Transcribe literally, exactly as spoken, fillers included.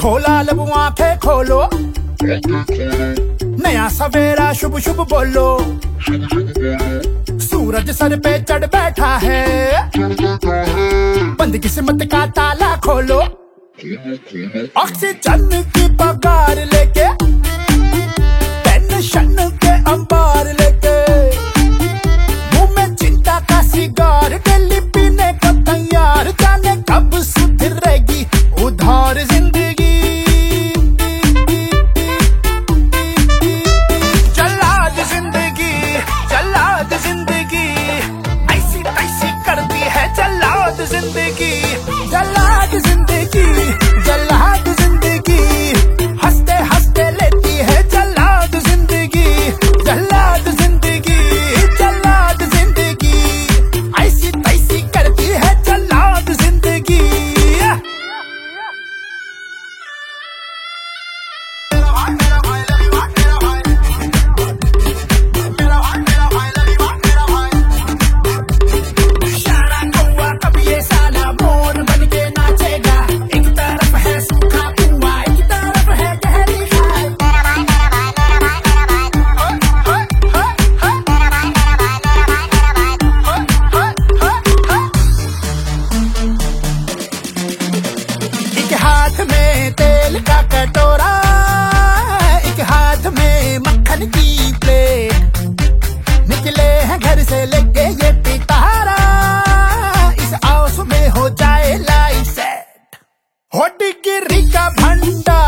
खोला लबू आंखें खोलो, नया सवेरा शुभ शुभ बोलो। सूरज सर पे चढ़ बैठा है, बंद किस्मत का ताला खोलो। ऑक्सीजन की पगार लेके, टेंशन के अंबार लेके, मुंह में चिंता का सिगार डेली पीने को तैयार। जाने कब सुधरेगी उधार जिंदगी। जल्लाद जिंदगी, जल्लाद जिंदगी, ऐसी तैसी करती है जल्लाद जिंदगी। जल्लाद जिंदगी, जल्लाद जिंदगी, हंसते हंसते लेती है जल्लाद जिंदगी। जल्लाद जिंदगी, जल्लाद जिंदगी, ऐसी तैसी करती है जल्लाद जिंदगी। शारा कौवा कभी ये साला मोर बन के नाचेगा। एक तरफ है सूखा कुआं, एक तरफ है गहरी खाई। एक हाथ में तेल का कटोरा, एक हाथ में मक्खन की प्लेट। निकले हैं घर से लेके ये पिटारा, इस आउस में हो जाए लाइफ सेट। हो डिग्री का भंडार